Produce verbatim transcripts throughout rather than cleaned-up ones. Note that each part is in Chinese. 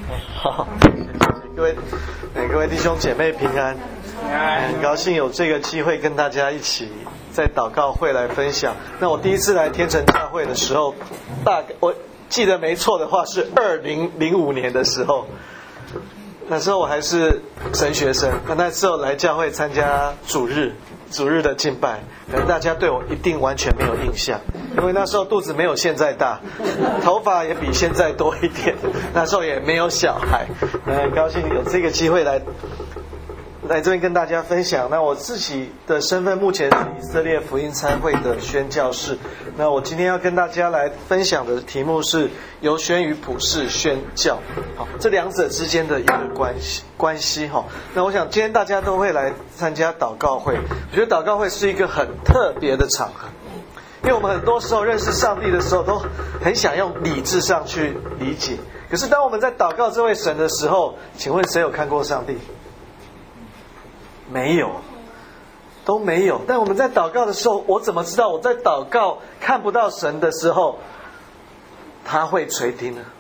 好，各位，各位弟兄姐妹平安，很高兴有这个机会跟大家一起在祷告会来分享。那我第一次来天成教会的时候，大概我记得没错的话是二零零五年的时候，那时候我还是神学生，那那时候来教会参加主日。主日的敬拜，可能大家对我一定完全没有印象，因为那时候肚子没有现在大，头发也比现在多一点，那时候也没有小孩，很高兴有这个机会来来这边跟大家分享。那我自己的身份目前是以色列福音餐会的宣教士，那我今天要跟大家来分享的题目是游宣与普世宣教，好，这两者之间的一个关系关系哈。那我想今天大家都会来参加祷告会，我觉得祷告会是一个很特别的场合，因为我们很多时候认识上帝的时候都很想用理智上去理解，可是当我们在祷告这位神的时候，请问谁有看过上帝？没有，都没有。但我们在祷告的时候，我怎么知道我在祷告看不到神的时候他会垂听呢？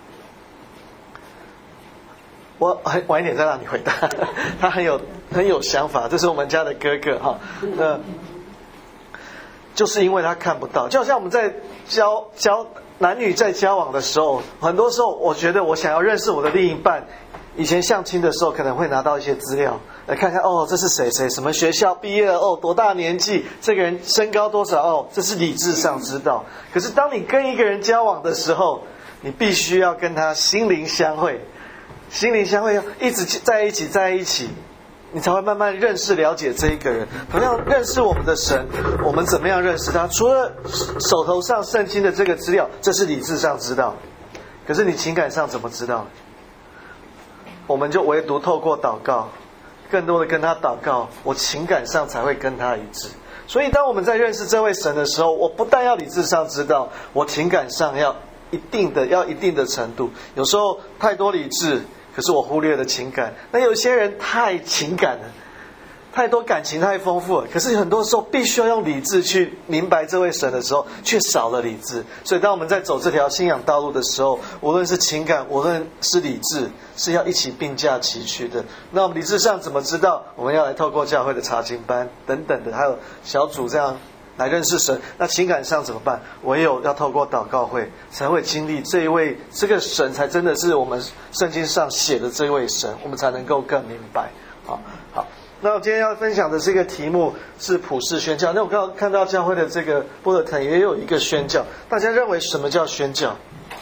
我很晚一点再让你回答。他很有很有想法，这是我们家的哥哥哈。那就是因为他看不到，就好像我们在交交男女在交往的时候，很多时候我觉得我想要认识我的另一半，以前相亲的时候可能会拿到一些资料来看看，哦，这是谁谁什么学校毕业了，哦，多大年纪，这个人身高多少，哦，这是理智上知道。可是当你跟一个人交往的时候，你必须要跟他心灵相会，心灵相会要一直在一起在一起，你才会慢慢认识了解这一个人。同样认识我们的神，我们怎么样认识他？除了手头上圣经的这个资料，这是理智上知道，可是你情感上怎么知道？我们就唯独透过祷告，更多的跟他祷告，我情感上才会跟他一致。所以当我们在认识这位神的时候，我不但要理智上知道，我情感上要一定的要一定的程度。有时候太多理智，可是我忽略了情感。那有些人太情感了，太多感情太丰富了，可是很多时候必须要用理智去明白这位神的时候，却少了理智。所以当我们在走这条信仰道路的时候，无论是情感，无论是理智，是要一起并驾齐驱的。那我们理智上怎么知道？我们要来透过教会的查经班等等的，还有小组这样来认识神。那情感上怎么办？唯有要透过祷告会，才会经历这一位这个神，才真的是我们圣经上写的这位神，我们才能够更明白。好，好。那我今天要分享的这个题目是普世宣教。那我刚刚看到教会的这个布勒腾也有一个宣教，大家认为什么叫宣教？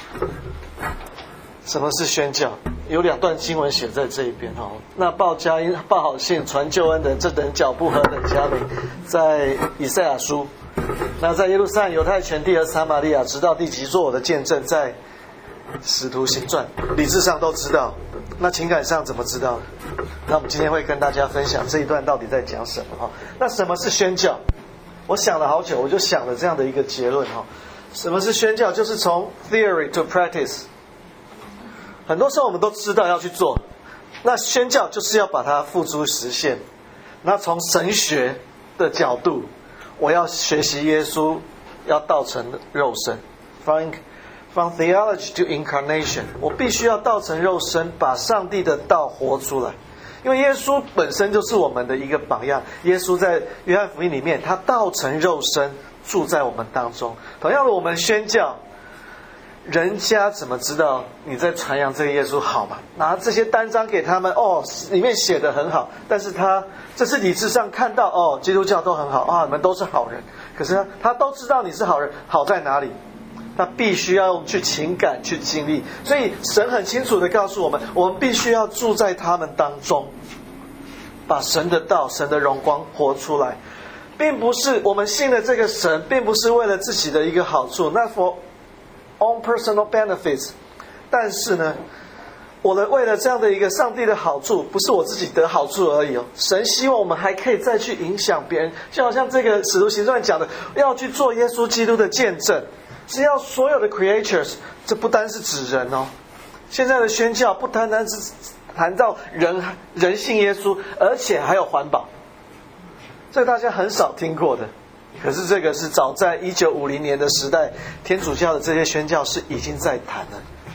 什么是宣教？有两段经文写在这一边哈。那报佳音、报好信、传救恩的这等脚不何等佳美，在以赛亚书。那在耶路撒冷、犹太全地和撒玛利亚，直到地极，做我的见证，在使徒行传，理智上都知道，那情感上怎么知道呢？那我们今天会跟大家分享这一段到底在讲什么哈。那什么是宣教？我想了好久，我就想了这样的一个结论哈。什么是宣教？就是从 theory to practice。很多时候我们都知道要去做，那宣教就是要把它付诸实现。那从神学的角度，我要学习耶稣，要道成肉身。From From theology to incarnation， 我必须要道成肉身，把上帝的道活出来。因为耶稣本身就是我们的一个榜样。耶稣在约翰福音里面，他道成肉身，住在我们当中。同样的，我们宣教，人家怎么知道你在传扬这个耶稣好吗？拿这些单张给他们，哦，里面写得很好，但是他这是理智上看到，哦，基督教都很好啊，你们都是好人。可是他他都知道你是好人，好在哪里？他必须要用去情感去经历，所以神很清楚地告诉我们，我们必须要住在他们当中，把神的道、神的荣光活出来，并不是我们信的这个神，并不是为了自己的一个好处，那 for own personal benefits。但是呢，我的为了这样的一个上帝的好处，不是我自己得好处而已哦。神希望我们还可以再去影响别人，就好像这个使徒行传讲的，要去做耶稣基督的见证。是要所有的 creatures， 这不单是指人哦。现在的宣教不单单是谈到人人信耶稣，而且还有环保，这个大家很少听过的。可是这个是早在一九五零年的时代，天主教的这些宣教士已经在谈了。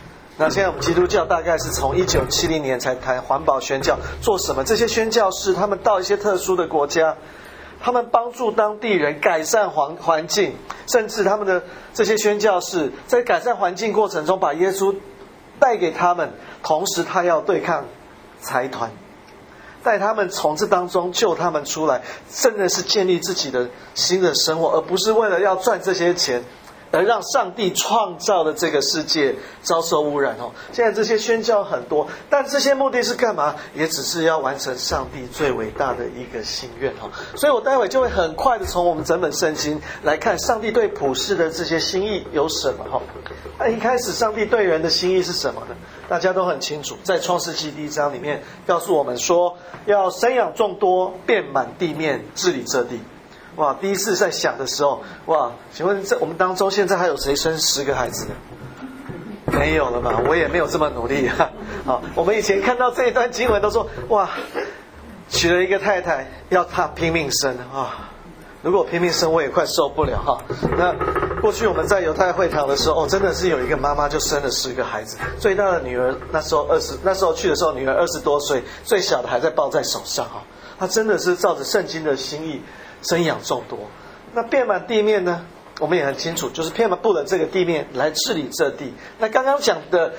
那现在我们基督教大概是从一九七零年才谈环保宣教，做什么？这些宣教士他们到一些特殊的国家，他们帮助当地人改善环环境，甚至他们的这些宣教士在改善环境过程中把耶稣带给他们，同时他要对抗财团，带他们从这当中救他们出来，真的是建立自己的新的生活，而不是为了要赚这些钱而让上帝创造的这个世界遭受污染哦。现在这些宣教很多，但这些目的是干嘛？也只是要完成上帝最伟大的一个心愿哦。所以我待会就会很快的从我们整本圣经来看上帝对普世的这些心意有什么哦。那一开始上帝对人的心意是什么呢？大家都很清楚，在创世纪第一章里面告诉我们说，要生养众多，遍满地面，治理这地。哇，第一次在想的时候，哇，请问这我们当中现在还有谁生十个孩子的？没有了吧？我也没有这么努力啊。好，我们以前看到这一段经文都说，哇，娶了一个太太要他拼命生啊。如果拼命生，我也快受不了哈。那过去我们在犹太会堂的时候，哦，真的是有一个妈妈就生了十个孩子，最大的女儿那时候二十，那时候去的时候女儿二十多岁，最小的还在抱在手上哈。她真的是照着圣经的心意生养众多。那遍满地面呢？我们也很清楚，就是遍满布了这个地面来治理这地。那刚刚讲的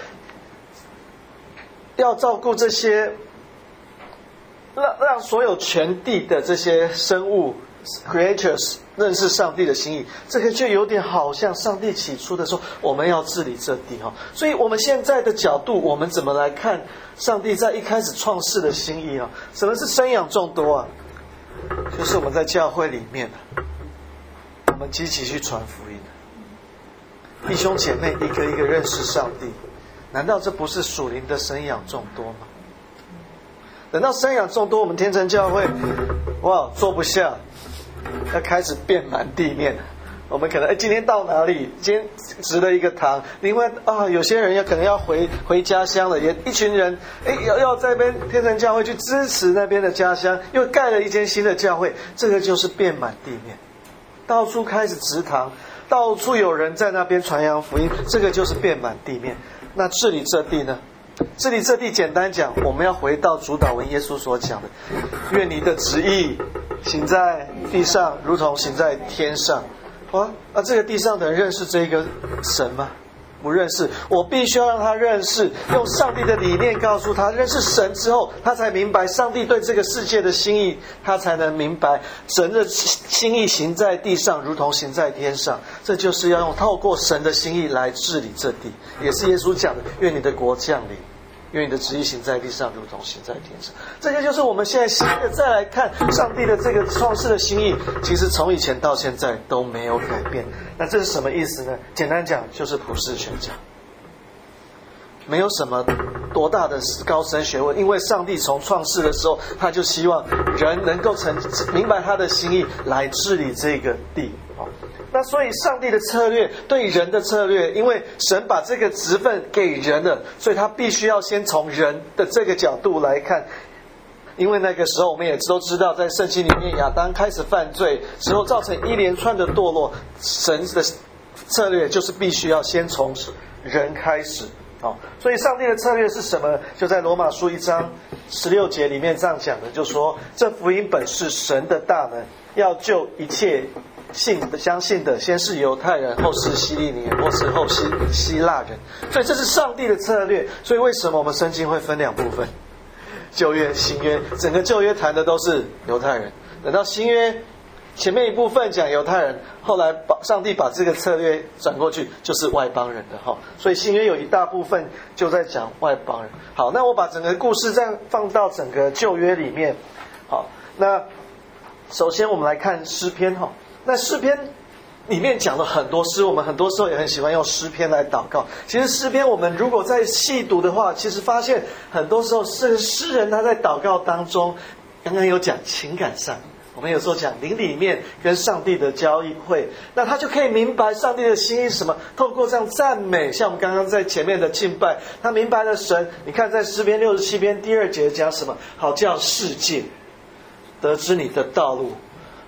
要照顾这些，让让所有全地的这些生物 creatures 认识上帝的心意，这个就有点好像上帝起初的时候我们要治理这地哈。所以我们现在的角度，我们怎么来看上帝在一开始创世的心意啊？什么是生养众多啊？就是我们在教会里面，我们积极去传福音，弟兄姐妹一个一个认识上帝，难道这不是属灵的生养众多吗？等到生养众多，我们天成教会哇坐不下，要开始遍满地面。我们可能哎，今天到哪里？今天植了一个堂。另外啊，有些人要可能要回回家乡了，也一群人哎要要在那边天成教会去支持那边的家乡，又盖了一间新的教会，这个就是遍满地面，到处开始植堂，到处有人在那边传扬福音，这个就是遍满地面。那治理这地呢？治理这地简单讲，我们要回到主导文耶稣所讲的，愿你的旨意行在地上，如同行在天上。啊，啊这个地上的人认识这个神吗？不认识。我必须要让他认识，用上帝的理念告诉他，认识神之后，他才明白上帝对这个世界的心意，他才能明白神的心意行在地上，如同行在天上。这就是要用透过神的心意来治理这地，也是耶稣讲的，愿你的国降临，愿你的旨意行在地上，如同行在天上。这个就是我们现在新的再来看上帝的这个创世的心意，其实从以前到现在都没有改变。那这是什么意思呢？简单讲就是普世宣教，没有什么多大的高深学问，因为上帝从创世的时候，他就希望人能够成明白他的心意，来治理这个地。那所以上帝的策略对人的策略，因为神把这个职分给人了，所以他必须要先从人的这个角度来看。因为那个时候我们也都知道，在圣经里面亚当开始犯罪之后，造成一连串的堕落，神的策略就是必须要先从人开始。哦，所以上帝的策略是什么？就在罗马书一章十六节里面这样讲的，就说这福音本是神的大能，要救一切信的相信的，先是犹太人，后是希利尼人，或是后是希腊人。所以这是上帝的策略。所以为什么我们圣经会分两部分？旧约、新约，整个旧约谈的都是犹太人，等到新约前面一部分讲犹太人，后来把上帝把这个策略转过去，就是外邦人的哈。所以新约有一大部分就在讲外邦人。好，那我把整个故事这样放到整个旧约里面。好，那首先我们来看诗篇哈。那诗篇里面讲了很多诗，我们很多时候也很喜欢用诗篇来祷告。其实诗篇我们如果在细读的话，其实发现很多时候是诗人他在祷告当中，刚刚有讲情感上，我们有时候讲灵里面跟上帝的交汇，那他就可以明白上帝的心意是什么。透过这样赞美，像我们刚刚在前面的敬拜，他明白了神。你看在诗篇六十七篇第二节讲什么？好叫世界得知你的道路，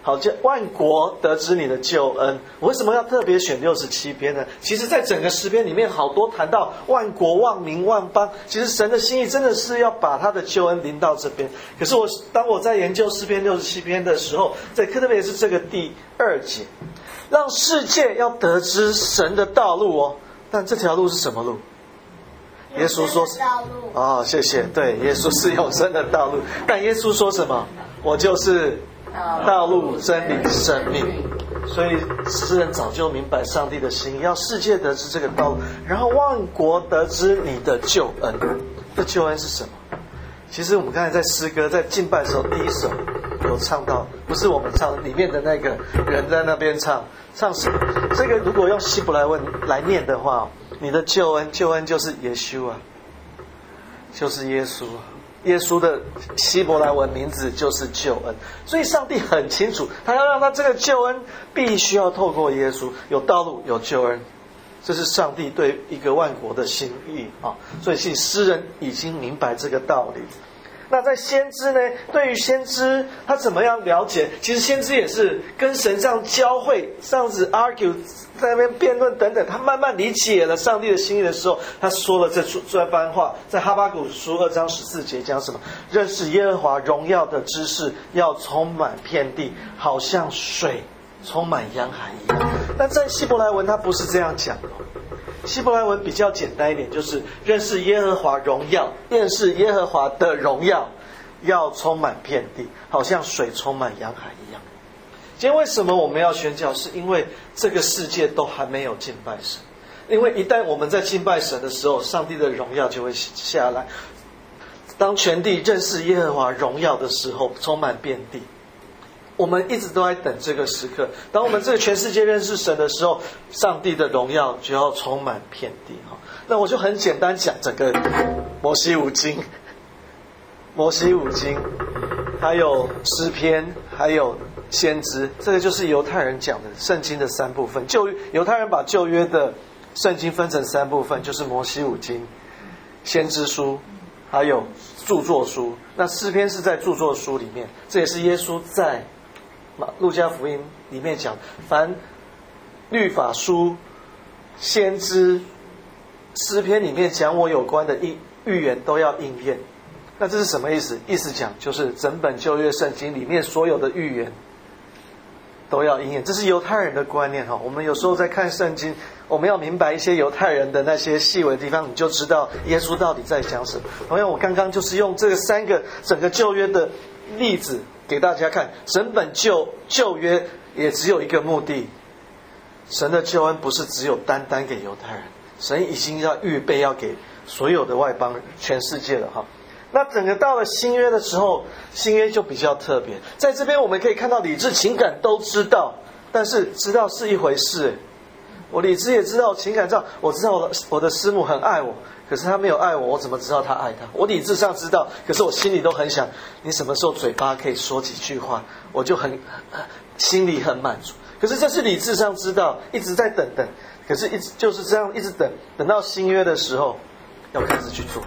好叫万国得知你的救恩。我为什么要特别选六十七篇呢？其实在整个诗篇里面好多谈到万国万民万邦，其实神的心意真的是要把他的救恩临到这边。可是我当我在研究诗篇六十七篇的时候，在特别是这个第二节，让世界要得知神的道路哦。但这条路是什么路？耶稣说哦，谢谢，对，耶稣是永生的道路。但耶稣说什么？我就是道路、真理、生命。所以诗人早就明白上帝的心意，要世界得知这个道路，然后万国得知你的救恩。这救恩是什么？其实我们刚才在诗歌在敬拜的时候，第一首有唱到，不是我们唱，里面的那个人在那边唱，唱什么？这个如果用希伯来文来念的话，你的救恩，救恩就是耶稣啊，就是耶稣啊。耶稣的希伯来文名字就是救恩，所以上帝很清楚，他要让他这个救恩必须要透过耶稣，有道路，有救恩，这是上帝对一个万国的心意啊。所以，其实诗人已经明白这个道理。那在先知呢？对于先知他怎么样了解？其实先知也是跟神这样交汇，这样子 argue， 在那边辩论等等。他慢慢理解了上帝的心意的时候，他说了这这番话，在哈巴谷书二章十四节讲什么？认识耶和华荣耀的知识要充满遍地，好像水充满洋海一样。但在希伯来文他不是这样讲的。希伯来文比较简单一点，就是认识耶和华荣耀，认识耶和华的荣耀要充满遍地，好像水充满洋海一样。今天为什么我们要宣教？是因为这个世界都还没有敬拜神。因为一旦我们在敬拜神的时候，上帝的荣耀就会下来。当全地认识耶和华荣耀的时候，充满遍地。我们一直都在等这个时刻，当我们这个全世界认识神的时候，上帝的荣耀就要充满遍地。那我就很简单讲整个摩西五经，摩西五经还有诗篇还有先知，这个就是犹太人讲的圣经的三部分。旧犹太人把旧约的圣经分成三部分，就是摩西五经、先知书还有著作书。那诗篇是在著作书里面，这也是耶稣在路加福音里面讲，凡律法书、先知、诗篇里面讲我有关的预言都要应验。那这是什么意思？意思讲就是整本旧约圣经里面所有的预言都要应验，这是犹太人的观念。我们有时候在看圣经，我们要明白一些犹太人的那些细微的地方，你就知道耶稣到底在讲什么。同样我刚刚就是用这个三个整个旧约的例子给大家看，整本旧旧约也只有一个目的，神的救恩不是只有单单给犹太人，神已经要预备要给所有的外邦人，全世界了哈。那整个到了新约的时候，新约就比较特别，在这边我们可以看到理智情感都知道，但是知道是一回事。我理智也知道，情感上我知道我的我的师母很爱我，可是他没有爱我，我怎么知道他爱他？我理智上知道，可是我心里都很想，你什么时候嘴巴可以说几句话，我就很心里很满足。可是这是理智上知道，一直在等等，可是一直就是这样一直等，等到新约的时候要开始去做。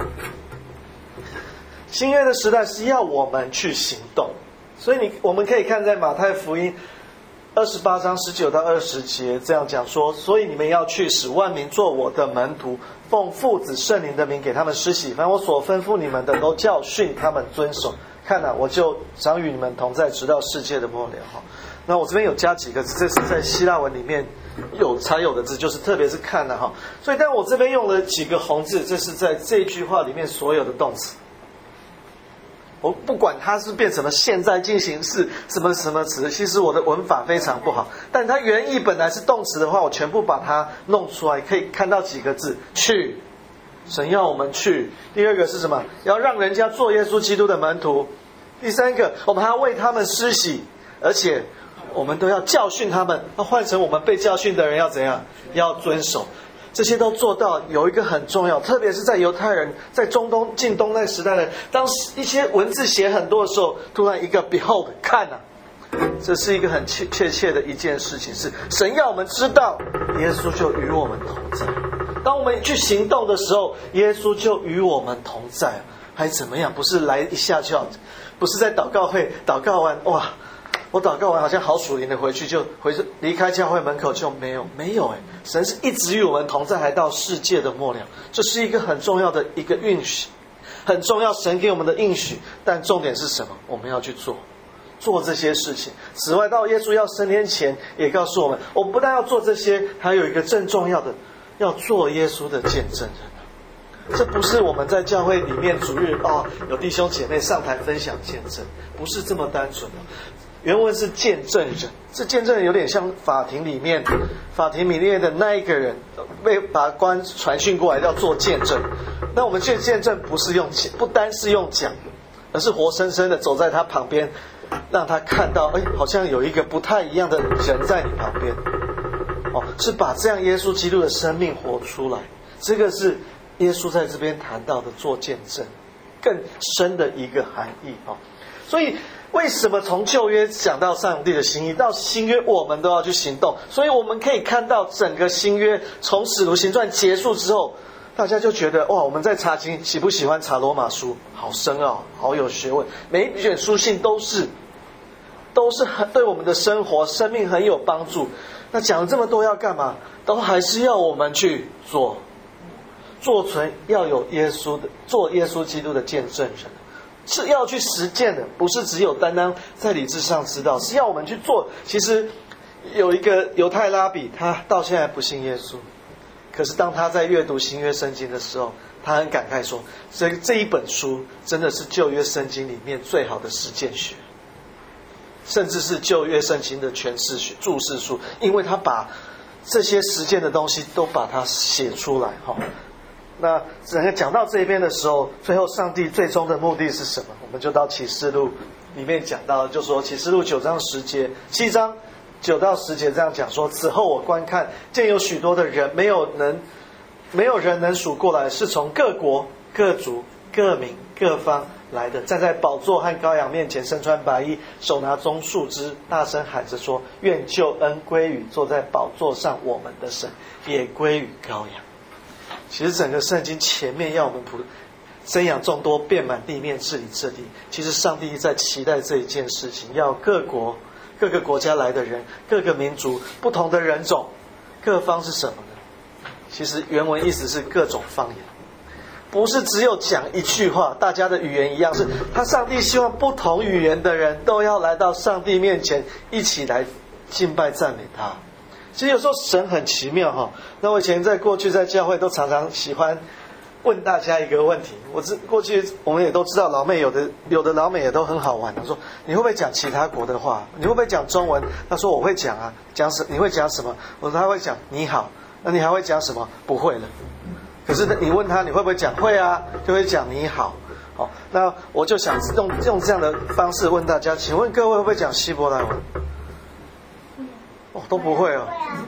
新约的时代是要我们去行动，所以你我们可以看在马太福音二十八章十九到二十节这样讲说，所以你们要去使万民做我的门徒，奉父子圣灵的名给他们施洗，凡我所吩咐你们的都教训他们遵守。看啊，我就常与你们同在，直到世界的末了。那我这边有加几个字，这是在希腊文里面有才有的字，就是特别是看啊哈。所以但我这边用了几个红字，这是在这句话里面所有的动词。我不管它是变成了现在进行式什么什么词，其实我的文法非常不好，但它原意本来是动词的话，我全部把它弄出来，可以看到几个字，去，神要我们去。第二个是什么？要让人家做耶稣基督的门徒。第三个，我们还要为他们施洗，而且我们都要教训他们。那换成我们被教训的人要怎样？要遵守。这些都做到。有一个很重要，特别是在犹太人在中东近东那个时代的，当一些文字写很多的时候，突然一个 behold 看啊，这是一个很确确切的一件事情，是神要我们知道耶稣就与我们同在。当我们去行动的时候，耶稣就与我们同在。还怎么样？不是来一下就要，不是在祷告会祷告完哇我祷告完好像好属灵的回去就回去离开教会门口就没有没有哎，神是一直与我们同在，还到世界的末了。这是一个很重要的一个应许，很重要，神给我们的应许。但重点是什么？我们要去做。做这些事情。此外，到耶稣要升天前，也告诉我们，我们不但要做这些，还有一个更重要的，要做耶稣的见证人。这不是我们在教会里面主日哦，有弟兄姐妹上台分享见证，不是这么单纯的。原文是见证人，这见证人有点像法庭里面，法庭里面的那一个人被法官传讯过来要做见证。那我们去见证不是用不单是用讲，而是活生生的走在他旁边，让他看到，哎，好像有一个不太一样的人在你旁边。哦，是把这样耶稣基督的生命活出来。这个是耶稣在这边谈到的做见证，更深的一个含义哦。所以为什么从旧约讲到上帝的心意，到新约我们都要去行动？所以我们可以看到整个新约从使徒行传结束之后，大家就觉得哇，我们在查经喜不喜欢查罗马书？好深奥，好有学问，每一卷书信都是都是很对我们的生活生命很有帮助。那讲了这么多要干嘛？都还是要我们去做，做成要有耶稣的，做耶稣基督的见证人，是要去实践的，不是只有单单在理智上知道，是要我们去做。其实有一个犹太拉比，他到现在不信耶稣，可是当他在阅读新约圣经的时候，他很感慨说，这这一本书真的是旧约圣经里面最好的实践学，甚至是旧约圣经的诠释学注释书，因为他把这些实践的东西都把它写出来。那整个讲到这边的时候，最后上帝最终的目的是什么？我们就到启示录里面讲到，就说启示录九章十节，七章九到十节这样讲说，此后我观看，见有许多的人，没有能没有人能数过来，是从各国各族各民各方来的，站在宝座和羔羊面前，身穿白衣，手拿棕树枝，大声喊着说，愿救恩归于坐在宝座上我们的神，也归于羔羊。其实整个圣经前面要我们普生养众多，遍满地面，治理这地。其实上帝在期待这一件事情，要各国各个国家来的人，各个民族不同的人种，各方是什么呢？其实原文意思是各种方言，不是只有讲一句话，大家的语言一样，是他上帝希望不同语言的人都要来到上帝面前，一起来敬拜赞美他。其实有时候神很奇妙哈。那我以前在过去在教会都常常喜欢问大家一个问题，我知过去我们也都知道，老妹有的有的老妹也都很好玩。他说你会不会讲其他国的话？你会不会讲中文？他说我会讲啊，讲什你会讲什么？我说他会讲你好。那你还会讲什么？不会了。可是你问他你会不会讲？会啊，就会讲你好。好，那我就想用用这样的方式问大家，请问各位会不会讲希伯来文？哦，都不会哦。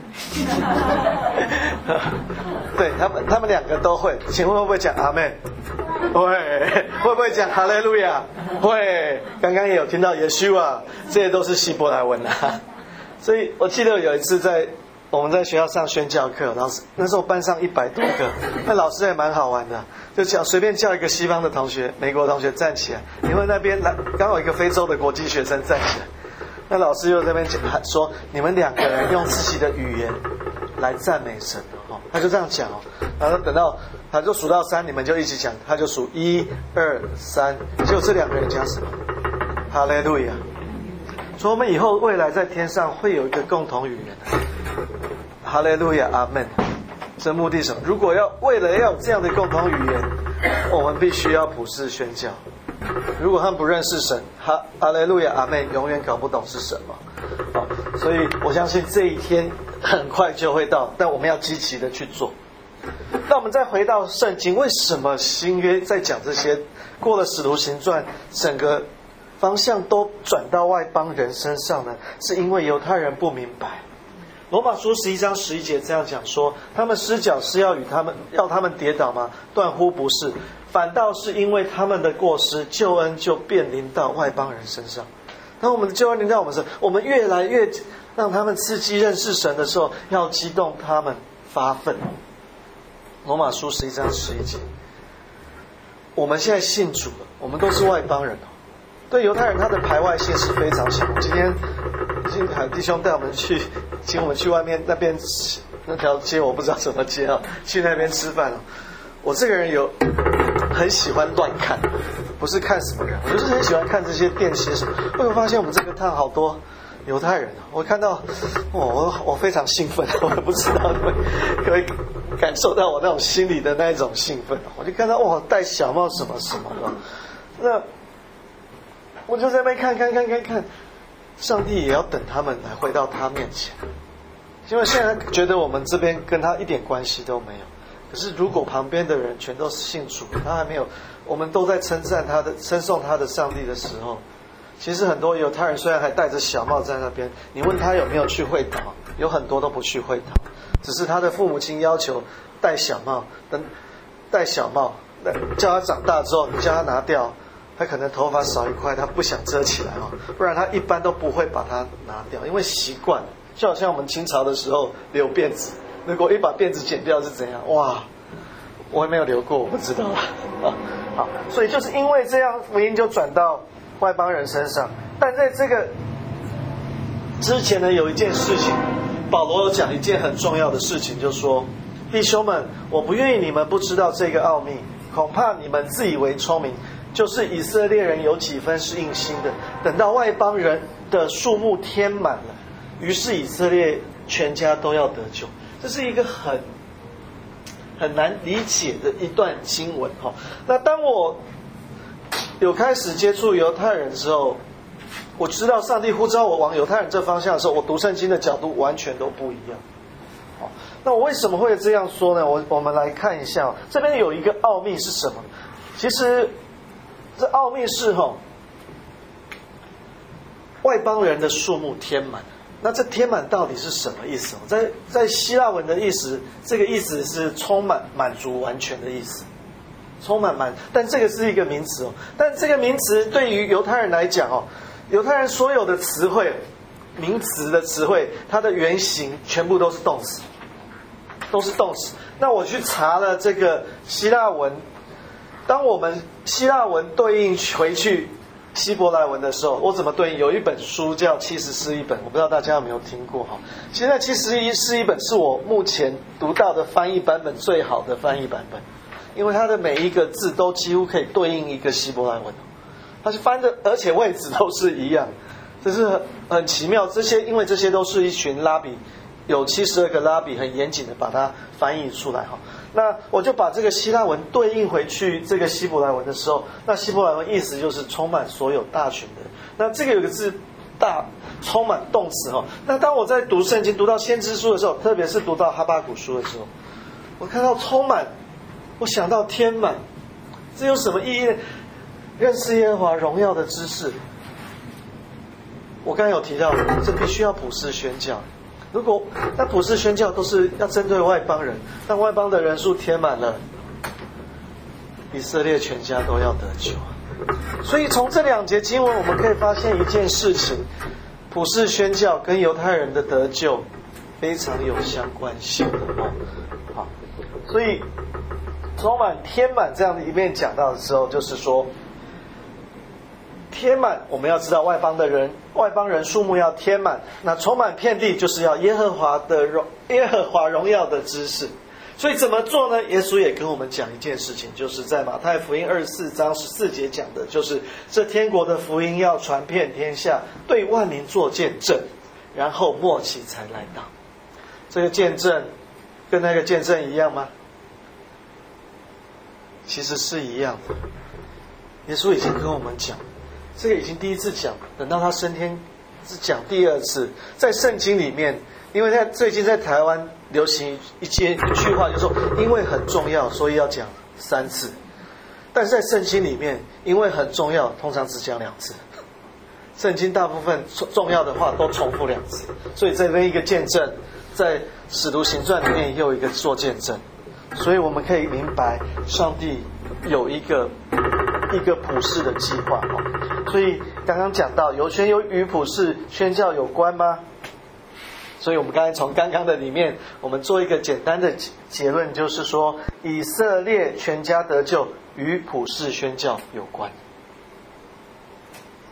对他们，他们两个都会。请问会不会讲阿们？会。会不会讲哈利路亚？会。刚刚也有听到耶稣啊，这些都是希伯来文啊。所以我记得有一次在我们在学校上宣教课，老师那时候班上一百多个，那老师也蛮好玩的，就叫随便叫一个西方的同学，美国同学站起来，因为那边来刚好一个非洲的国际学生站起来。那老师又在那边讲说，你们两个人用自己的语言来赞美神哦，他就这样讲哦。然后等到他就数到三，你们就一起讲，他就数一二三，结果这两个人讲什么？哈利路亚！说我们以后未来在天上会有一个共同语言。哈利路亚，阿们。这目的是什么？如果要为了要有这样的共同语言，我们必须要普世宣教。如果他们不认识神，哈哈利路亚阿们，永远搞不懂是什么。好，所以我相信这一天很快就会到，但我们要积极的去做。那我们再回到圣经，为什么新约在讲这些？过了使徒行传，整个方向都转到外邦人身上呢？是因为犹太人不明白。罗马书十一章十一节这样讲说，他们失脚是要与他们要他们跌倒吗？断乎不是，反倒是因为他们的过失，救恩就便临到外邦人身上。当我们的救恩临到我们身上，我们越来越让他们刺激认识神的时候，要激动他们发愤。罗马书十一章十一节，我们现在信主了，我们都是外邦人哦。 对犹太人他的排外性是非常强。今天今天弟兄带我们去，请我们去外面那边那条街，我不知道怎么街啊，去那边吃饭。我这个人有很喜欢乱看，不是看什么人，我就是很喜欢看这些店写什么。我有发现我们这个趟好多犹太人，我看到，哦、我我非常兴奋，我也不知道你们可不可以感受到我那种心里的那一种兴奋。我就看到哇，戴小帽什么什么的，那我就在那边看看看看看，上帝也要等他们来回到他面前，因为现在觉得我们这边跟他一点关系都没有。可是如果旁边的人全都是信主，他还没有，我们都在称赞他的、称颂他的上帝的时候，其实很多犹太人虽然还戴着小帽在那边，你问他有没有去会堂，有很多都不去会堂，只是他的父母亲要求戴小帽，等戴小帽，叫他长大之后，你叫他拿掉，他可能头发少一块，他不想遮起来哦，不然他一般都不会把它拿掉，因为习惯，就好像我们清朝的时候留辫子。如果一把辫子剪掉是怎样？哇，我也没有留过，我不知道啊。好，所以就是因为这样，福音就转到外邦人身上。但在这个之前呢，有一件事情，保罗有讲一件很重要的事情，就是说，弟兄们，我不愿意你们不知道这个奥秘，恐怕你们自以为聪明，就是以色列人有几分是硬心的，等到外邦人的数目添满了，于是以色列全家都要得救。这是一个很很难理解的一段经文哈。那当我有开始接触犹太人之后，我知道上帝呼召我往犹太人这方向的时候，我读圣经的角度完全都不一样。好，那我为什么会这样说呢？我我们来看一下，这边有一个奥秘是什么？其实这奥秘是哈，外邦人的数目添满。那这添满到底是什么意思？在在希腊文的意思，这个意思是充满、满足、完全的意思，充满满。但这个是一个名词哦。但这个名词对于犹太人来讲哦，犹太人所有的词汇、名词的词汇，它的原型全部都是动词，都是动词。那我去查了这个希腊文，当我们希腊文对应回去希伯来文的时候，我怎么对应？有一本书叫《七十四译本》，我不知道大家有没有听过哈。现在《七十四译本》是我目前读到的翻译版本最好的翻译版本，因为它的每一个字都几乎可以对应一个希伯来文，它是翻的，而且位置都是一样，这是很很奇妙。这些因为这些都是一群拉比，有七十二个拉比，很严谨的把它翻译出来哈。那我就把这个希腊文对应回去这个希伯来文的时候，那希伯来文意思就是充满所有大群的。那这个有个字大，充满动词哈。那当我在读圣经读到先知书的时候，特别是读到哈巴谷书的时候，我看到充满，我想到添满，这有什么意义呢？认识耶和华荣耀的知识，我刚才有提到，这必须要普世宣教。如果那普世宣教都是要针对外邦人，但外邦的人数填满了，以色列全家都要得救。所以从这两节经文我们可以发现一件事情，普世宣教跟犹太人的得救非常有相关性的哦。好，所以充满填满这样的一面讲到的时候，就是说填满，我们要知道外邦的人，外邦人数目要填满，那充满遍地就是要耶和华的荣，耶和华荣耀的知识。所以怎么做呢？耶稣也跟我们讲一件事情，就是在马太福音二十四章十四节讲的，就是这天国的福音要传遍天下，对万民做见证，然后末期才来到。这个见证跟那个见证一样吗？其实是一样的。耶稣已经跟我们讲，这个已经第一次讲，等到他升天是讲第二次。在圣经里面，因为在最近在台湾流行一件一句话，就是说因为很重要，所以要讲三次。但是在圣经里面，因为很重要，通常只讲两次。圣经大部分重要的话都重复两次，所以这边一个见证，在使徒行传里面又一个做见证。所以我们可以明白，上帝有一个一个普世的计划。所以刚刚讲到，有权有与普世宣教有关吗？所以我们刚才从刚刚的里面，我们做一个简单的结论，就是说以色列全家得救与普世宣教有关。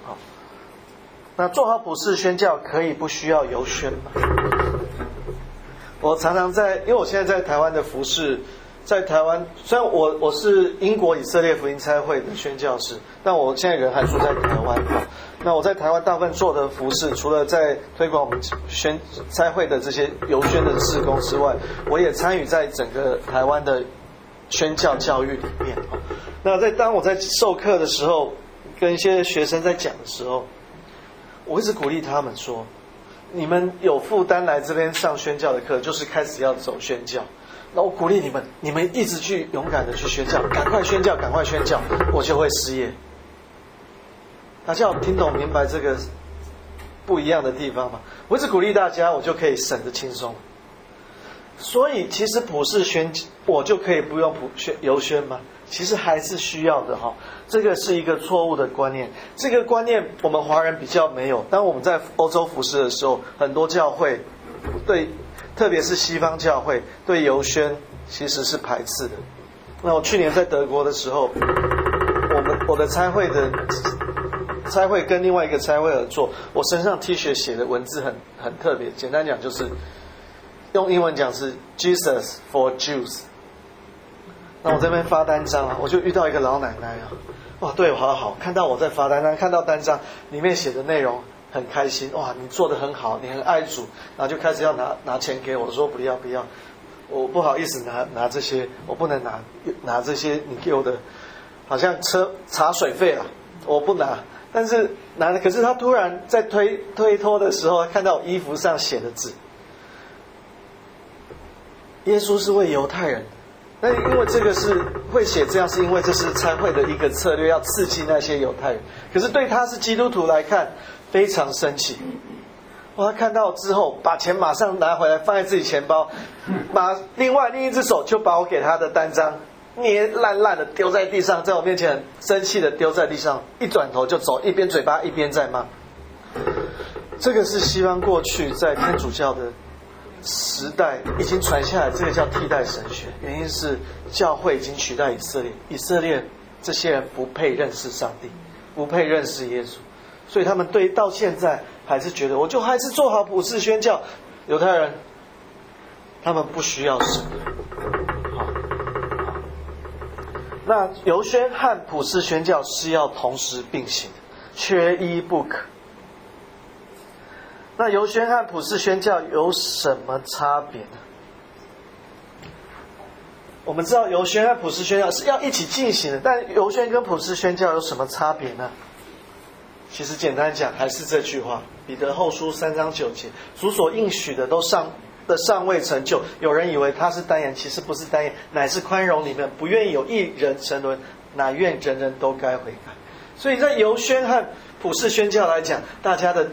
那做好普世宣教可以不需要游宣吗？我常常在，因为我现在在台湾的服事，在台湾虽然我我是英国以色列福音差会的宣教士，但我现在人还住在台湾。那我在台湾大部分做的服事，除了在推广我们宣差会的这些游宣的事工之外，我也参与在整个台湾的宣教教育里面。那在当我在授课的时候，跟一些学生在讲的时候，我一直鼓励他们说，你们有负担来这边上宣教的课，就是开始要走宣教。那我鼓励你们，你们一直去勇敢的去宣教，赶快宣教，赶快宣教，我就会失业。大家有听懂明白这个不一样的地方吗？我一直鼓励大家，我就可以省得轻松。所以其实普世宣，我就可以不用普宣游宣吗？其实还是需要的哈。这个是一个错误的观念，这个观念我们华人比较没有。当我们在欧洲服事的时候，很多教会对，特别是西方教会对游宣其实是排斥的。那我去年在德国的时候，我们我的差会的差会跟另外一个差会合作，我身上 T 恤写的文字很很特别，简单讲就是用英文讲是 Jesus for Jews。那我这边发单张啊，我就遇到一个老奶奶啊，哇，对我好好，看到我在发单张，看到单张里面写的内容很开心，哇，你做得很好，你很爱主，然后就开始要拿拿钱给我，我说不要不要，我不好意思拿拿这些，我不能拿拿这些你给我的，好像车茶水费啊，我不拿。但是拿了，可是他突然在推推脱的时候，看到我衣服上写的字，耶稣是为犹太人。那因为这个是会写这样，是因为这是差会的一个策略，要刺激那些犹太人。可是对他是基督徒来看，非常生气。哇，他看到之后，把钱马上拿回来放在自己钱包，把另外另一只手就把我给他的单张捏烂烂的丢在地上，在我面前很生气的丢在地上，一转头就走，一边嘴巴一边在骂。这个是西方过去在天主教的时代已经传下来，这个叫替代神学。原因是教会已经取代以色列，以色列这些人不配认识上帝，不配认识耶稣，所以他们对到现在还是觉得，我就还是做好普世宣教。犹太人他们不需要神。好，那游宣和普世宣教是要同时并行的，缺一不可。那游宣和普世宣教有什么差别呢？我们知道游宣和普世宣教是要一起进行的，但游宣跟普世宣教有什么差别呢？其实简单讲，还是这句话，彼得后书三章九节，主所应许的都尚的尚未成就，有人以为他是单言，其实不是单言，乃是宽容你们，不愿意有一人沉沦，乃愿人人都该悔改。所以在游宣和普世宣教来讲，大家的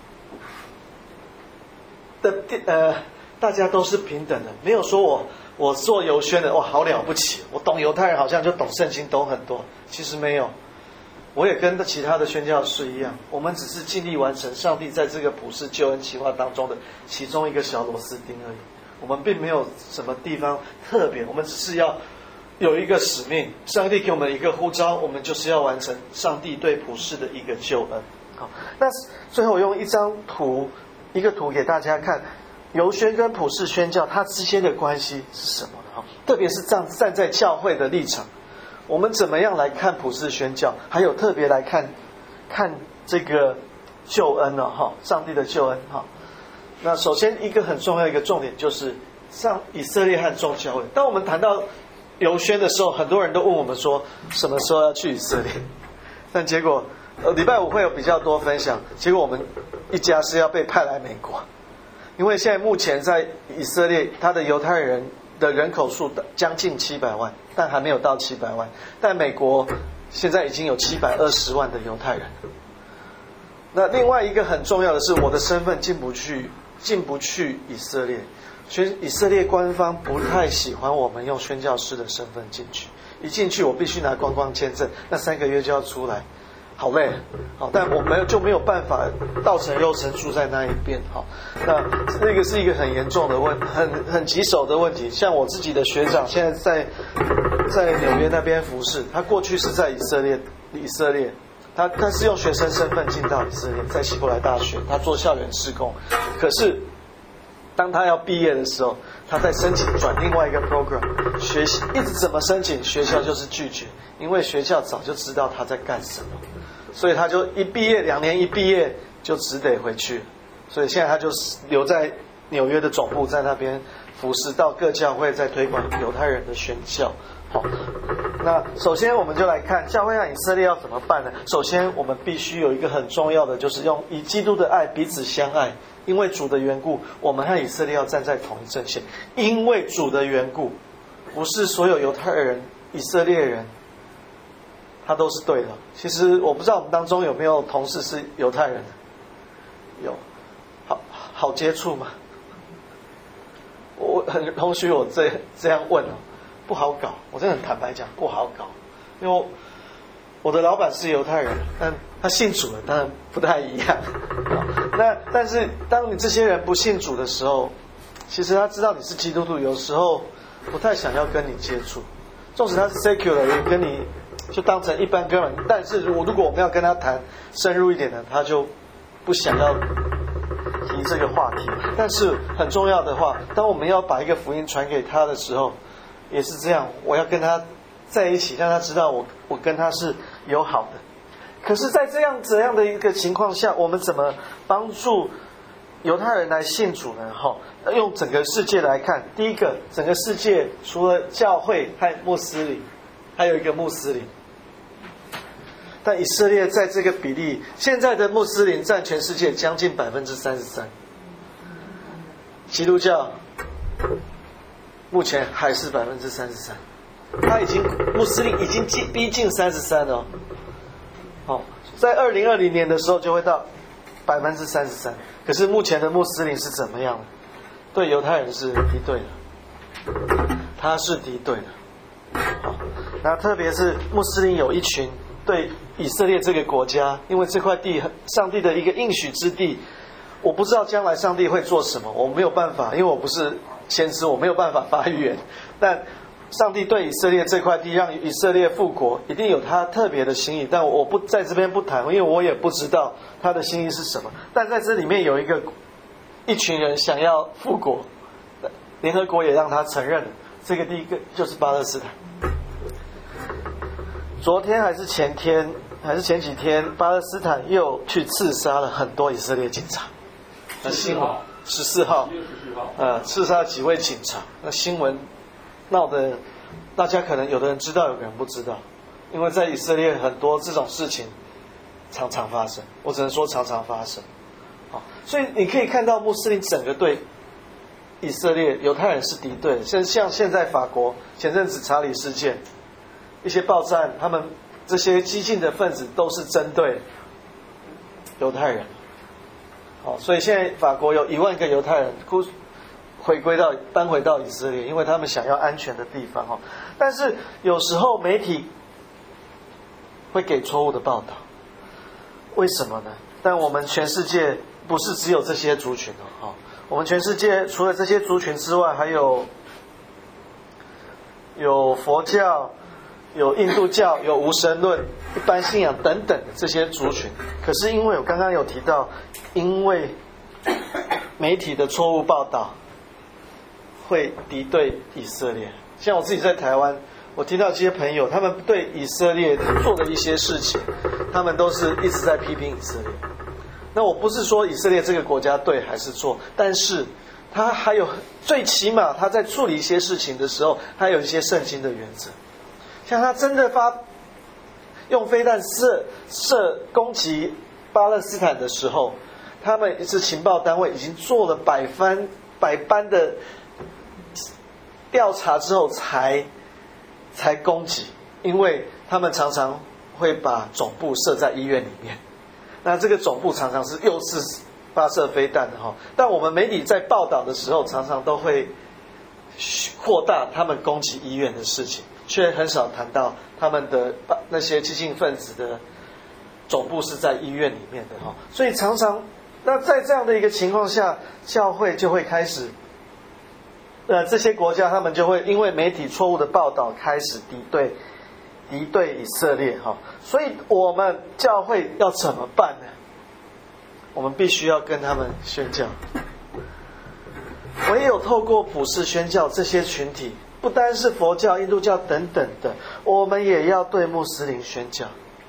的呃，大家都是平等的，没有说我我做游宣的哇好了不起，我懂犹太人好像就懂圣经懂很多，其实没有。我也跟其他的宣教士一样，我们只是尽力完成上帝在这个普世救恩计划当中的其中一个小螺丝钉而已。我们并没有什么地方特别，我们只是要有一个使命，上帝给我们一个呼召，我们就是要完成上帝对普世的一个救恩。好，那最后我用一张图，一个图给大家看，游宣跟普世宣教它之间的关系是什么呢？特别是站站在教会的立场，我们怎么样来看普世宣教，还有特别来看看这个救恩呢？哈，上帝的救恩哈。那首先一个很重要一个重点就是上以色列和众教会。当我们谈到游宣的时候，很多人都问我们说什么时候要去以色列，但结果呃礼拜五会有比较多分享，结果我们一家是要被派来美国，因为现在目前在以色列，他的犹太人的人口数将近七百万，但还没有到七百万。但美国现在已经有七百二十万的犹太人。那另外一个很重要的是，我的身份进不去，进不去以色列。宣以色列官方不太喜欢我们用宣教师的身份进去，一进去我必须拿观光签证，那三个月就要出来。好累，好，但我们就没有办法道成肉身住在那一边，好，那那个是一个很严重的问，很很棘手的问题。像我自己的学长，现在在在纽约那边服侍，他过去是在以色列，以色列， 他他是用学生身份进到以色列，在希伯来大学，他做校园事工。可是当他要毕业的时候，他在申请转另外一个 program， 学习一直怎么申请，学校就是拒绝，因为学校早就知道他在干什么，所以他就一毕业两年一毕业就只得回去，所以现在他就留在纽约的总部，在那边服侍，到各教会在推广犹太人的宣教。好，那首先我们就来看教会和以色列要怎么办呢？首先我们必须有一个很重要的，就是用以基督的爱彼此相爱。因为主的缘故，我们和以色列要站在同一阵线。因为主的缘故，不是所有犹太人、以色列人他都是对的。其实我不知道我们当中有没有同事是犹太人，有，好好接触吗？我很容许我这这样问哦，不好搞，我真的很坦白讲不好搞，因为我我的老板是犹太人，但他信主了，当然不太一样。那但是当你这些人不信主的时候，其实他知道你是基督徒，有时候不太想要跟你接触。纵使他是 secular， 也跟你就当成一般哥们。但是如果如果我们要跟他谈深入一点的，他就不想要提这个话题。但是很重要的话，当我们要把一个福音传给他的时候，也是这样，我要跟他在一起，让他知道我我跟他是友好的。可是在这样这样的一个情况下，我们怎么帮助犹太人来信主呢？哈，用整个世界来看，第一个，整个世界除了教会和穆斯林，还有一个穆斯林。但以色列在这个比例，现在的穆斯林占全世界将近百分之三十三，基督教目前还是百分之三十三，他已经穆斯林已经近逼近三十三了。哦，在二零二零年的时候就会到百分之三十三。可是目前的穆斯林是怎么样的？对犹太人是敌对的，他是敌对的。好，那特别是穆斯林有一群对以色列这个国家，因为这块地上帝的一个应许之地，我不知道将来上帝会做什么，我没有办法，因为我不是先知，我没有办法发预言。但上帝对以色列这块地让以色列复国，一定有他特别的心意，但我不在这边不谈，因为我也不知道他的心意是什么。但在这里面有一个一群人想要复国，联合国也让他承认了。这个第一个就是巴勒斯坦。昨天还是前天还是前几天，巴勒斯坦又去刺杀了很多以色列警察。那新闻十四号，呃，刺杀几位警察。那新闻闹得大家可能有的人知道，有的人不知道，因为在以色列很多这种事情常常发生，我只能说常常发生。好，所以你可以看到穆斯林整个对以色列犹太人是敌对的，像像现在法国前阵子查理事件，一些爆炸案，他们这些激进的分子都是针对犹太人。好，所以现在法国有一万个犹太人回归到搬回到以色列，因为他们想要安全的地方哈。但是有时候媒体会给错误的报道，为什么呢？但我们全世界不是只有这些族群哦，我们全世界除了这些族群之外，还有有佛教、有印度教、有无神论、一般信仰等等的这些族群。可是因为我刚刚有提到，因为媒体的错误报道会敌对以色列。像我自己在台湾，我听到这些朋友，他们对以色列做的一些事情，他们都是一直在批评以色列。那我不是说以色列这个国家对还是错，但是他还有最起码他在处理一些事情的时候，他有一些圣经的原则。像他真的发用飞弹射射攻击巴勒斯坦的时候，他们是情报单位已经做了百番百般的调查之后才才攻击，因为他们常常会把总部设在医院里面，那这个总部常常是又是发射飞弹的哈。但我们媒体在报道的时候，常常都会扩大他们攻击医院的事情，却很少谈到他们的那些激进分子的总部是在医院里面的哈。所以常常那在这样的一个情况下，教会就会开始呃，这些国家他们就会因为媒体错误的报道开始敌对敌对以色列哈，所以我们教会要怎么办呢？我们必须要跟他们宣教。唯有透过普世宣教，这些群体不单是佛教、印度教等等的，我们也要对穆斯林宣教。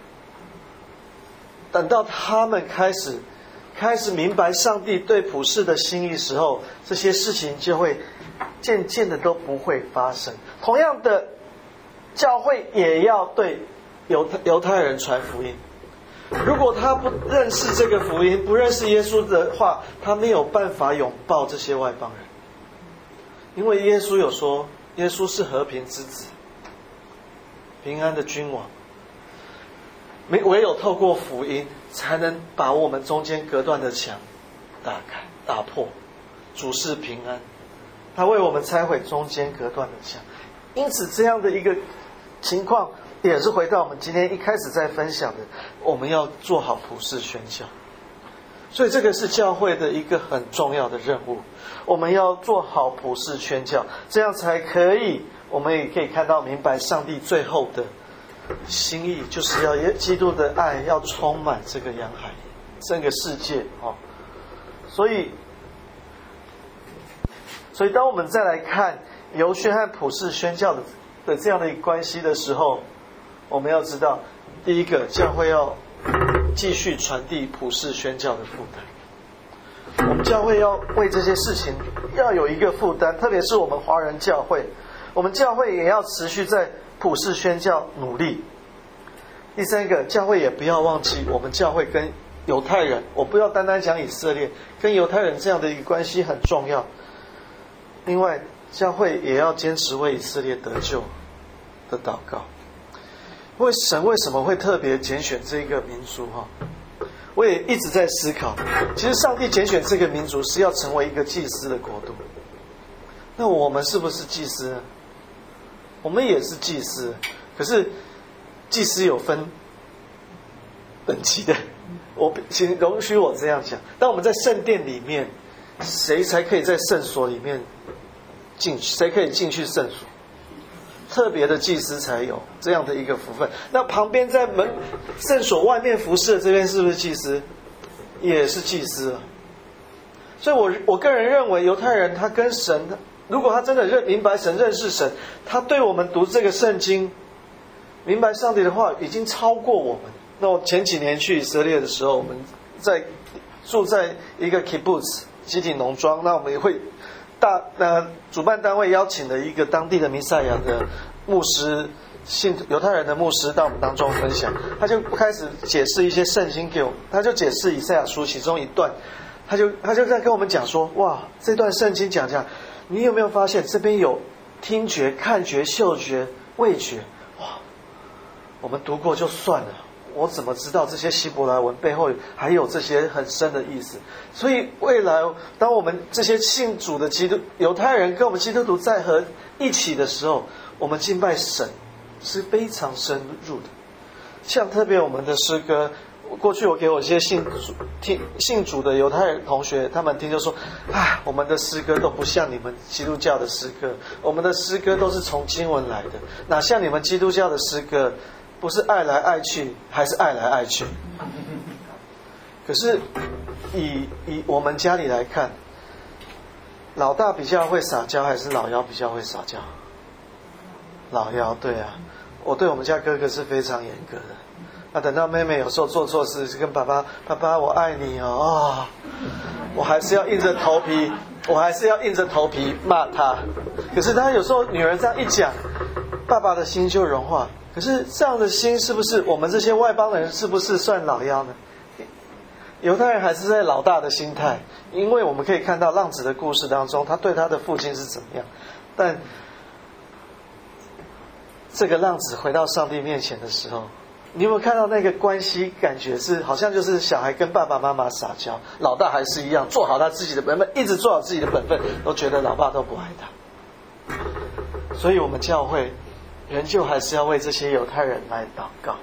等到他们开始开始明白上帝对普世的心意时候，这些事情就会渐渐的都不会发生。同样的，教会也要对犹太犹太人传福音。如果他不认识这个福音，不认识耶稣的话，他没有办法拥抱这些外邦人。因为耶稣有说，耶稣是和平之子，平安的君王。唯有透过福音，才能把我们中间隔断的墙打开、打破，主是平安。他为我们拆毁中间隔断的墙。因此，这样的一个情况，也是回到我们今天一开始在分享的，我们要做好普世宣教。所以这个是教会的一个很重要的任务，我们要做好普世宣教，这样才可以，我们也可以看到明白上帝最后的心意，就是要基督的爱要充满这个洋海，这个世界哦。所以，所以当我们再来看游宣和普世宣教的的这样的一个关系的时候，我们要知道，第一个，教会要继续传递普世宣教的负担。我们教会要为这些事情要有一个负担，特别是我们华人教会，我们教会也要持续在普世宣教努力。第三个，教会也不要忘记，我们教会跟犹太人，我不要单单讲以色列，跟犹太人这样的一个关系很重要。另外，教会也要坚持为以色列得救的祷告。因为神为什么会特别拣选这个民族哈？我也一直在思考，其实上帝拣选这个民族是要成为一个祭司的国度。那我们是不是祭司呢？我们也是祭司，可是祭司有分等级的。我请容许我这样讲，当我们在圣殿里面，谁才可以在圣所里面进去？谁可以进去圣所？特别的祭司才有这样的一个福分。那旁边在门圣所外面服侍的这边是不是祭司？也是祭司啊。所以我我个人认为，犹太人他跟神，如果他真的认明白神、认识神，他对我们读这个圣经，明白上帝的话，已经超过我们。那我前几年去以色列的时候，我们在住在一个 kibbutz 集体农庄，那我们也会大呃主办单位邀请了一个当地的弥赛亚的牧师，信犹太人的牧师到我们当中分享，他就开始解释一些圣经给我们，他就解释以赛亚书其中一段，他就他就在跟我们讲说，哇，这段圣经讲讲，你有没有发现这边有听觉、看觉、嗅觉、味觉？哇，我们读过就算了，我怎么知道这些希伯来文背后还有这些很深的意思？所以未来当我们这些信主的基督犹太人跟我们基督徒在合一起的时候，我们敬拜神是非常深入的。像特别我们的诗歌，过去我给我一些信主听信主的犹太人同学，他们听就说，啊，我们的诗歌都不像你们基督教的诗歌，我们的诗歌都是从经文来的，哪像你们基督教的诗歌不是爱来爱去，还是爱来爱去。可是以以我们家里来看，老大比较会撒娇，还是老幺比较会撒娇？老幺，对啊，我对我们家哥哥是非常严格的。那等到妹妹有时候做错事，是跟爸爸，爸爸我爱你哦，哦我还是要硬着头皮，我还是要硬着头皮骂他。可是他有时候女儿这样一讲，爸爸的心就融化。可是这样的心是不是我们这些外邦人是不是算老幺呢？犹太人还是在老大的心态，因为我们可以看到浪子的故事当中，他对他的父亲是怎么样。但这个浪子回到上帝面前的时候，你有没有看到那个关系？感觉是好像就是小孩跟爸爸妈妈撒娇，老大还是一样做好他自己的本分，一直做好自己的本分，都觉得老爸都不爱他。所以我们教会仍旧还是要为这些犹太人来祷告。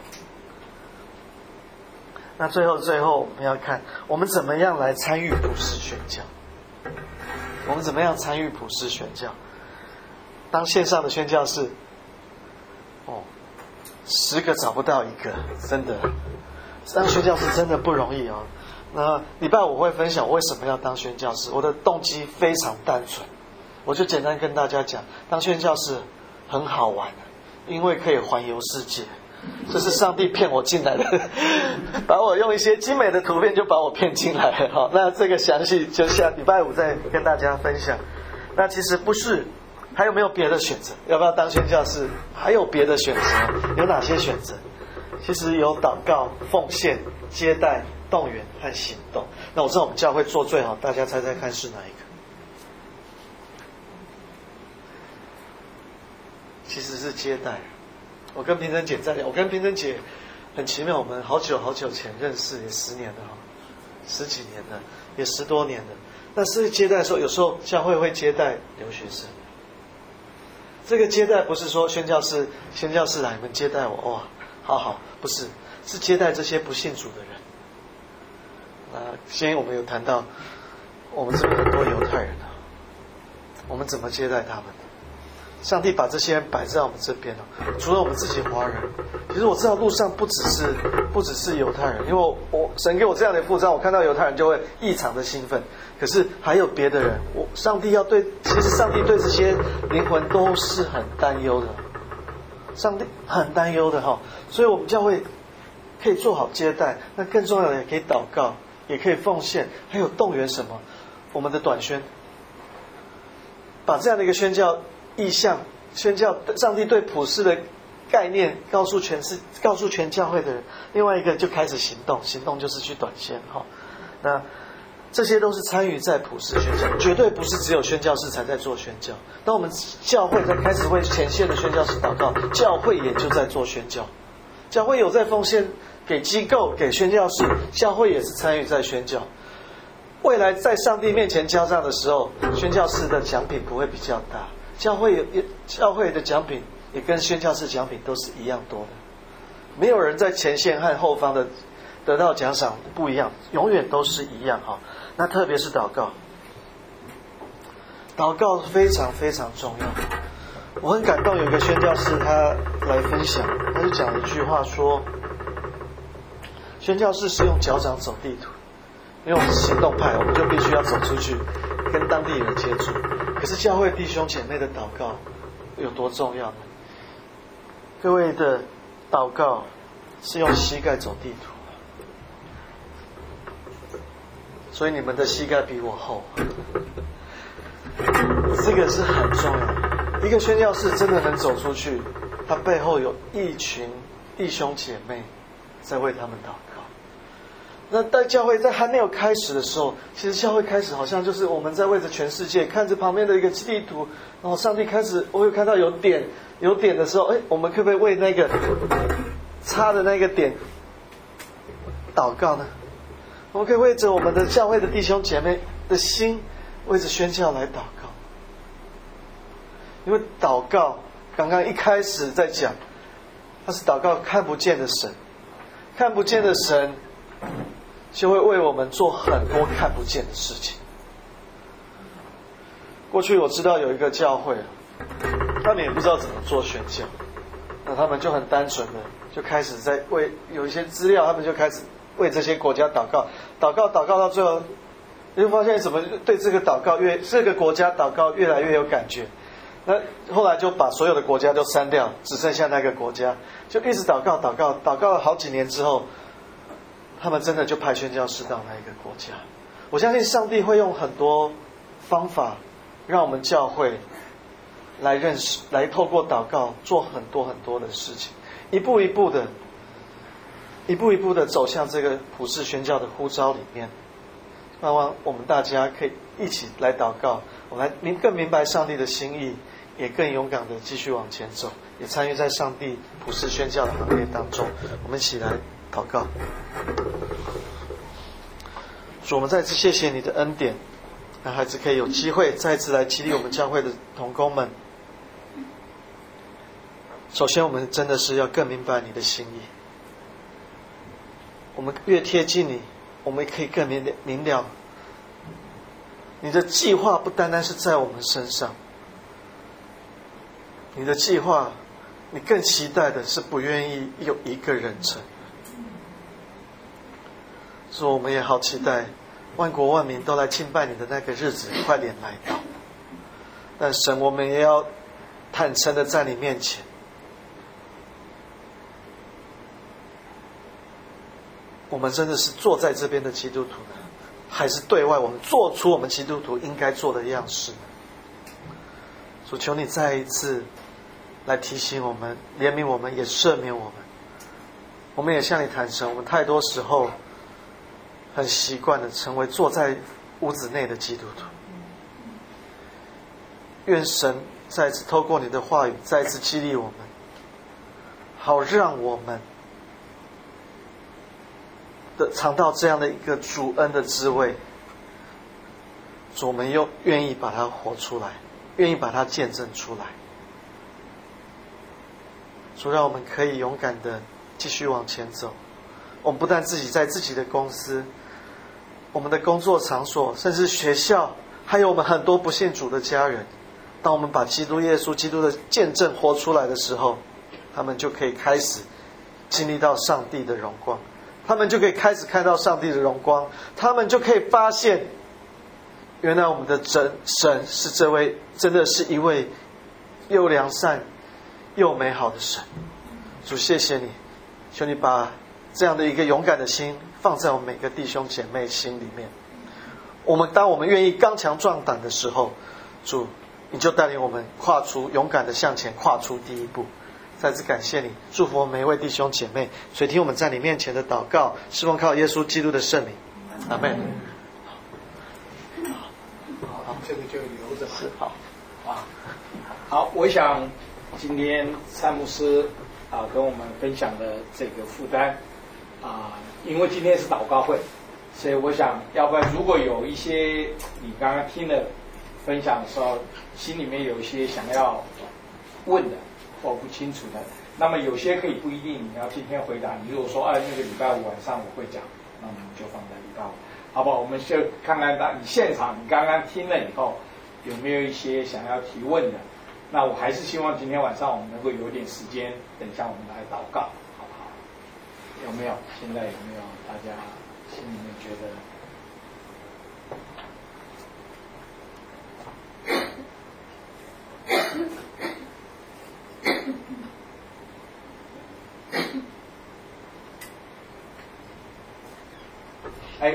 那最后最后我们要看我们怎么样来参与普世宣教。我们怎么样参与普世宣教？当线上的宣教士，哦， 十个找不到一个，真的。当宣教士真的不容易哦。那礼拜五会分享我为什么要当宣教士，我的动机非常单纯，我就简单跟大家讲，当宣教士很好玩，因为可以环游世界。这是上帝骗我进来的，把我用一些精美的图片就把我骗进来了。好，那这个详细就下礼拜五再跟大家分享。那其实不是，还有没有别的选择？要不要当宣教士？还有别的选择？有哪些选择？其实有祷告、奉献、接待、动员和行动。那我知道我们教会做最好，大家猜猜看是哪一个？其实是接待。我跟平珍姐在聊，我跟平珍姐很奇妙，我们好久好久前认识，也十年了哈，十几年了，也十多年了。但是接待的时候，有时候教会会接待留学生。这个接待不是说宣教士宣教士来你们接待我，哇，好好，不是，是接待这些不信主的人。那先我们有谈到，我们这边很多犹太人啊，我们怎么接待他们？上帝把这些人摆在我们这边了，除了我们自己华人，其实我知道路上不只是不只是犹太人，因为我我神给我这样的副召，我看到犹太人就会异常的兴奋。可是还有别的人，我上帝要对，其实上帝对这些灵魂都是很担忧的，上帝很担忧的哈，所以我们教会可以做好接待，那更重要的也可以祷告，也可以奉献，还有动员什么？我们的短宣，把这样的一个宣教意向宣教上帝对普世的概念告诉全世告诉全教会的人，另外一个就开始行动，行动就是去短宣哈。那这些都是参与在普世宣教，绝对不是只有宣教士才在做宣教。当我们教会在开始为前线的宣教士祷告，教会也就在做宣教，教会有在奉献给机构给宣教士，教会也是参与在宣教。未来在上帝面前交账的时候，宣教士的奖品不会比较大，教会也教会的奖品也跟宣教士奖品都是一样多的，没有人在前线和后方的得到奖赏不一样，永远都是一样哈。那特别是祷告，祷告非常非常重要。我很感动，有一个宣教士他来分享，他就讲了一句话说，宣教士是用脚掌走地图，因为我们是行动派，我们就必须要走出去跟当地人接触。可是教会弟兄姐妹的祷告有多重要呢？各位的祷告是用膝盖走地图，所以你们的膝盖比我厚，这个是很重要的。一个宣教士真的能走出去，他背后有一群弟兄姐妹在为他们祷告。那在教会在还没有开始的时候，其实教会开始好像就是我们在为着全世界，看着旁边的一个地图，然后上帝开始，我有看到有点有点的时候，哎，我们可不可以为那个插的那个点祷告呢？我们可以为着我们的教会的弟兄姐妹的心，为着宣教来祷告。因为祷告刚刚一开始在讲，它是祷告看不见的神，看不见的神就会为我们做很多看不见的事情。过去我知道有一个教会，他们也不知道怎么做宣教，那他们就很单纯的就开始在为有一些资料，他们就开始为这些国家祷告，祷告祷告到最后，你就发现怎么对这个祷告越这个国家祷告越来越有感觉。那后来就把所有的国家都删掉，只剩下那个国家，就一直祷告祷告祷告了好几年之后，他们真的就派宣教士到那一个国家。我相信上帝会用很多方法让我们教会来认识，来透过祷告做很多很多的事情，一步一步的一步一步的走向这个普世宣教的呼召里面。盼望我们大家可以一起来祷告，我们来明更明白上帝的心意，也更勇敢的继续往前走，也参与在上帝普世宣教的行列当中。我们一起来祷告。主，我们再次谢谢你的恩典，让孩子可以有机会再次来激励我们教会的同工们。首先我们真的是要更明白你的心意，我们越贴近你，我们可以更明明了你的计划不单单是在我们身上，你的计划你更期待的是不愿意有一个人成。所以我们也好期待万国万民都来敬拜你的那个日子快点来到。但神，我们也要坦诚的在你面前，我们真的是坐在这边的基督徒呢，还是对外我们做出我们基督徒应该做的样式呢？主，求你再一次来提醒我们，怜悯我们，也赦免我们。我们也向你坦诚，我们太多时候很习惯的成为坐在屋子内的基督徒。愿神再一次透过你的话语再一次激励我们，好让我们的尝到这样的一个主恩的滋味。主，我们又愿意把它活出来，愿意把它见证出来。主，让我们可以勇敢的继续往前走。我们不但自己在自己的公司、我们的工作场所，甚至学校，还有我们很多不信主的家人，当我们把基督耶稣基督的见证活出来的时候，他们就可以开始经历到上帝的荣光，他们就可以开始看到上帝的荣光，他们就可以发现，原来我们的神神是这位真的是一位又良善又美好的神。主，谢谢你，求你把这样的一个勇敢的心放在我们每个弟兄姐妹心里面。我们当我们愿意刚强壮胆的时候，主，你就带领我们跨出，勇敢的向前跨出第一步。再次感谢你，祝福我们每一位弟兄姐妹，垂听我们在你面前的祷告，是奉靠耶稣基督的圣名，阿们。 好，这个就留着。 是好啊，好，我想今天蔡牧师啊跟我们分享的这个负担啊，因为今天是祷告会，所以我想要不然如果有一些你刚刚听了分享的时候，心里面有一些想要问的或不清楚的，那么有些可以不一定你要今天回答。你如果说哎那个礼拜五晚上我会讲，那我们就放在礼拜五，好不好？我们就看看到你现场你刚刚听了以后有没有一些想要提问的。那我还是希望今天晚上我们能够有点时间，等一下我们来祷告，好不好？有没有？现在有没有大家心里面觉得？哎，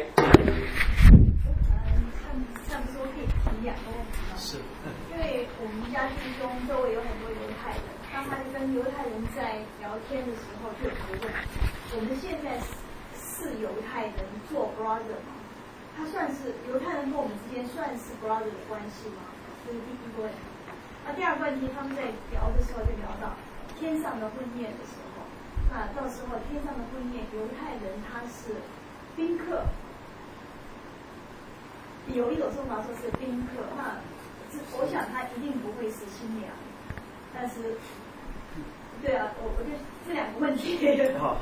上次我可以提两个问题吗？是，因为我们家弟兄周围有很多犹太人，当他跟犹太人在聊天的时候，就有问：我们现在是犹太人做 brother 吗？他算是犹太人跟我们之间算是 brother 的关系吗？这是第一个问题。那第二个问题，他们在聊的时候就聊到天上的婚宴的时候，那到时候天上的婚宴，犹太人他是宾客，有一种说法说是宾客，那我想他一定不会是新娘，但是，对啊，我我就这两个问题。 好，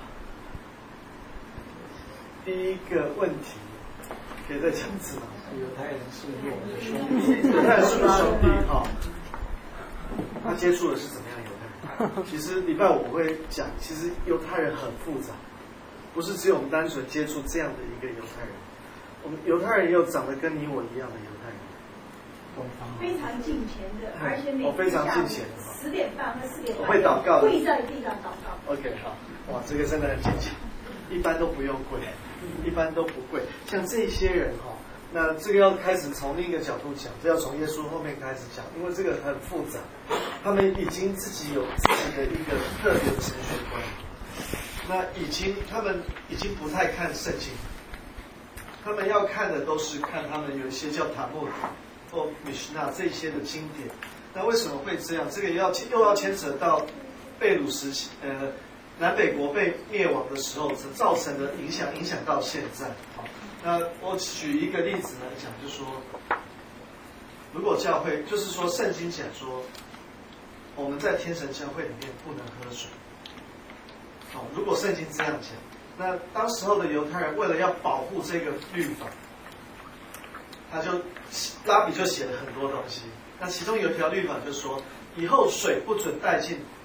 第一个问题可以再讲一次吗？ 犹太人是我们的兄弟， 犹太人是不是兄弟？哈，他接触的是怎么样犹太人？其实礼拜五我会讲，其实犹太人很复杂。不是只有我们单纯接触这样的一个犹太人，我们犹太人也有长得跟你我一样的犹太人， 非常敬虔的，而且每天下午十点半和四点半会祷告， 跪在地上祷告。 OK， 好，哇，这个真的很敬虔，一般都不用跪，一般都不跪。像这些人哈，那这个要开始从另一个角度讲，这要从耶稣后面开始讲，因为这个很复杂，他们已经自己有自己的一个特别的神学观。那已经，他们已经不太看圣经，他们要看的都是看他们有一些叫塔木或米什纳这些的经典。那为什么会这样？这个要又要牵扯到贝鲁时期，呃，南北国被灭亡的时候所造成的影响，影响到现在。好，那我举一个例子来讲，就说，如果教会，就是说圣经讲说，我们在天神教会里面不能喝水。哦，如果圣经这样讲，那当时候的犹太人为了要保护这个律法，他就拉比就写了很多东西。那其中有一条律法就说，以后水不准带进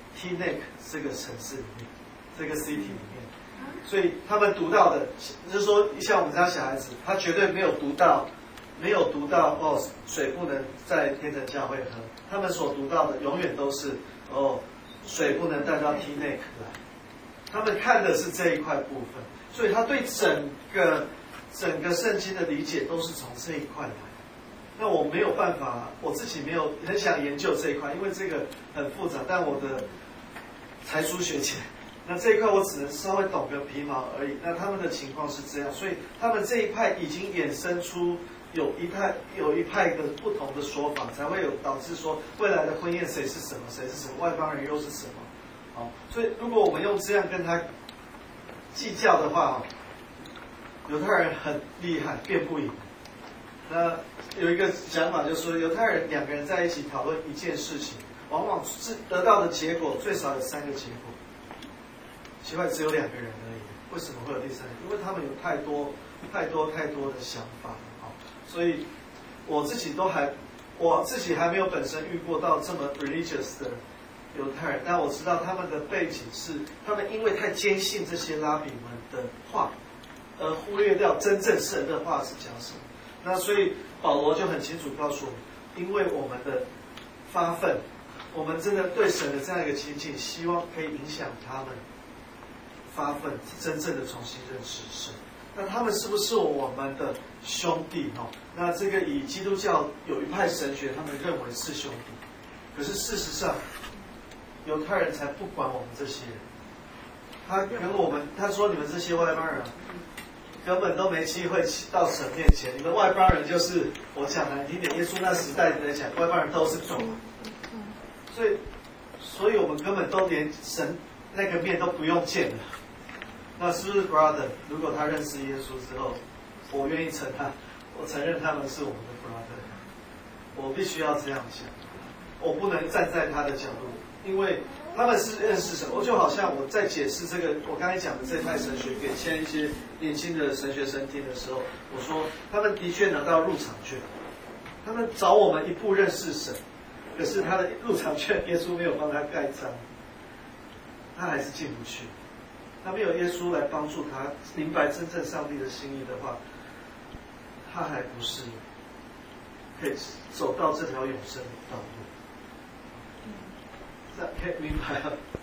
Teaneck 这个城市里面，这个 city 里面，所以他们读到的，就是说像我们家小孩子，他绝对没有读到，没有读到哦，水不能在天成教会喝，他们所读到的永远都是哦，水不能带到 Teaneck 来，他们看的是这一块部分，所以他对整个整个圣经的理解都是从这一块来。那我没有办法，我自己没有很想研究这一块，因为这个很复杂。但我的才疏学浅，那这一块我只能稍微懂个皮毛而已。那他们的情况是这样，所以他们这一派已经衍生出有一派有一派的不同的说法，才会有导致说未来的婚宴谁是什么，谁是什么，外邦人又是什么。好，所以如果我们用这样跟他计较的话，犹太人很厉害，辩不赢。那有一个讲法，就是说犹太人两个人在一起讨论一件事情，往往是得到的结果最少有三个结果。奇怪，只有两个人而已，为什么会有第三个？因为他们有太多、太多、太多的想法啊！所以我自己都还，我自己还没有本身遇过到这么 religious 的犹太人，但我知道他们的背景是，他们因为太坚信这些拉比们的话，而忽略掉真正神的话是讲什么。那所以保罗就很清楚告诉我们，因为我们的发愤，我们真的对神的这样一个亲近，希望可以影响他们发愤，真正的重新认识神。那他们是不是我们的兄弟？哈，那这个以基督教有一派神学，他们认为是兄弟，可是事实上，犹太人才不管我们这些人。他跟我们他说：“你们这些外邦人。”根本都没机会到神面前。你们外邦人就是我讲难听点，耶稣那时代来讲，外邦人都是主，所以，所以我们根本都连神那个面都不用见了。那是不是 brother？ 如果他认识耶稣之后，我愿意承他，我承认他们是我们的 brother， 我必须要这样想，我不能站在他的角度，因为他们是认识神。我就好像我在解释这个我刚才讲的这派神学给现在一些年轻的神学生听的时候，我说他们的确拿到入场券，他们早我们一步认识神，可是他的入场券耶稣没有帮他盖章，他还是进不去。他没有耶稣来帮助他明白真正上帝的心意的话，他还不是可以走到这条永生的道路。这样可以明白了。